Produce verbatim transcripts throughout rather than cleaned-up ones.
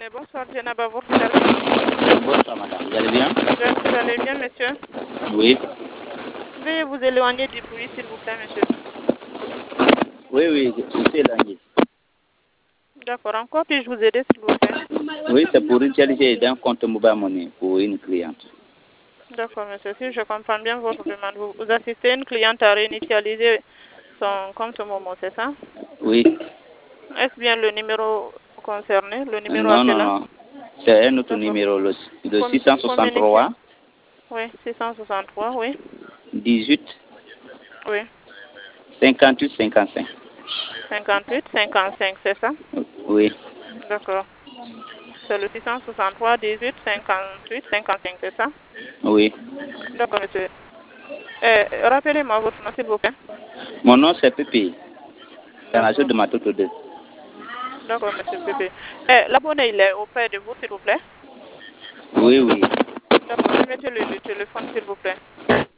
journée. Bonsoir, Djenaba, votre service. Bonsoir, madame. Vous allez bien? Vous allez bien, monsieur? Oui. Veuillez vous éloigner du bruit, s'il vous plaît, monsieur. Oui, oui, je suis éloigné. D'accord. Encore puis-je vous aider, s'il vous plaît? Oui, c'est pour utiliser d'un compte mobile money pour une cliente. D'accord, monsieur. Si je comprends bien votre demande, vous, vous assistez une cliente à réinitialiser son compte Momo, c'est ça? Oui. Est-ce bien le numéro concerné, le numéro Non, appelant? non, non. C'est un autre numéro, le, le Com six cent soixante-trois. Oui, six cent soixante-trois, oui. dix-huit. Oui. cinquante-huit cinquante-cinq. cinquante-huit cinquante-cinq, c'est ça? Oui. D'accord. C'est le six cent soixante-trois, dix-huit, cinquante-huit, cinquante-cinq, c'est ça? Oui. D'accord, monsieur. Euh, Rappelez-moi votre nom, s'il vous plaît. Mon nom, c'est Pépé. C'est la D'accord. de ma toute deux. D'accord, monsieur Pépé. Euh, L'abonné, il est auprès de vous, s'il vous plaît. Oui, oui. D'accord, mettez-le le téléphone, s'il vous plaît.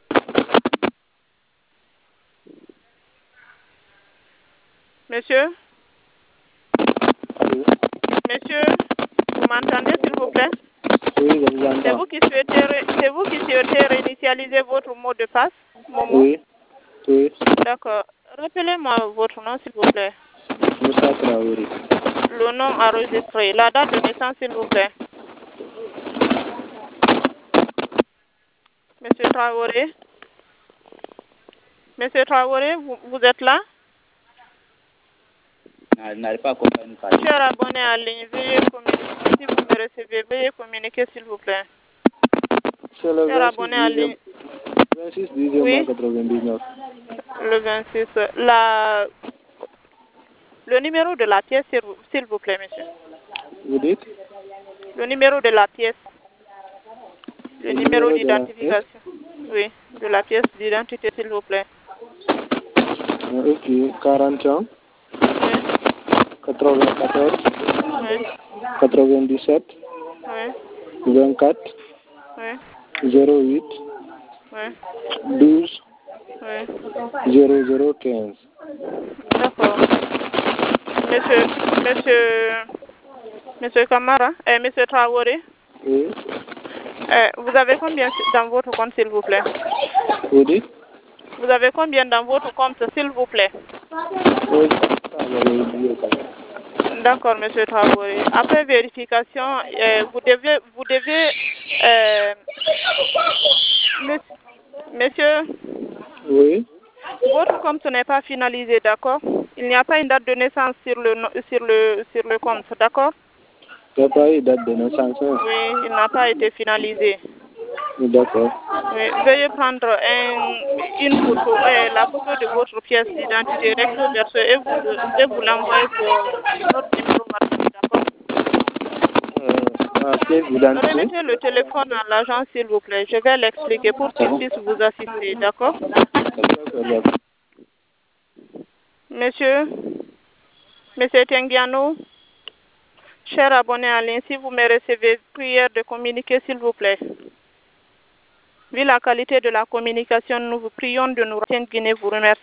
Monsieur? Allô? Monsieur, vous m'entendez, s'il vous plaît? Oui, je vous C'est entends. vous qui souhaitez, ré- c'est vous qui souhaitez réinitialiser votre mot de passe, Momo? Oui, oui. D'accord. Rappelez-moi votre nom, s'il vous plaît. Moussa Traoré. Le nom enregistré. La date de naissance, s'il vous plaît. Monsieur Traoré. Monsieur Traoré, vous, vous êtes là? Je n'arrive pas à comprendre. Cher abonné en ligne, veuillez communiquer. Si vous me recevez, veuillez communiquer, s'il vous plaît. C'est le Cher abonné en ligne. vingt-six dixième Oui. quatre-vingt-dix-neuf. Le vingt-six. La... Le numéro de la pièce, s'il vous, s'il vous plaît, monsieur. Vous dites? Le numéro de la pièce. Le, Le numéro, numéro de la d'identification. Oui, de la pièce d'identité, s'il vous plaît. Ok, quarante ans, Oui, quatre-vingt-quatorze, oui, quatre-vingt-dix-sept, oui, vingt-quatre, oui, zéro huit, oui, douze, oui. zéro zéro quinze. D'accord. Monsieur, monsieur, monsieur Kamara, eh, monsieur Traoré, Oui. eh, vous avez combien dans votre compte, s'il vous plaît? Vous dites? Vous avez combien dans votre compte, s'il vous plaît? Oui, ça, j'avais oublié quand même. D'accord, monsieur Traoré. Après vérification, eh, vous devez, vous devez, euh, monsieur, monsieur, Oui. votre compte n'est pas finalisé, d'accord? Il n'y a pas une date de naissance sur le, no- sur le, sur le compte, d'accord? Il n'y a pas eu date de naissance. Hein? Oui, il n'a pas été finalisé. D'accord. Oui, veuillez prendre un, une photo, euh, la photo de votre pièce d'identité recto verso et vous, le- et vous l'envoyez sur notre numéro WhatsApp, d'accord? Euh, ma pièce d'identité. Remettez le téléphone à l'agent, s'il vous plaît. Je vais l'expliquer pour qu'il puisse vous assister, d'accord? D'accord. Monsieur, monsieur Tengiano, cher abonné en ligne, si vous me recevez, prière de communiquer, s'il vous plaît. Vu la qualité de la communication, nous vous prions de nous retenir. Guinée vous remercie.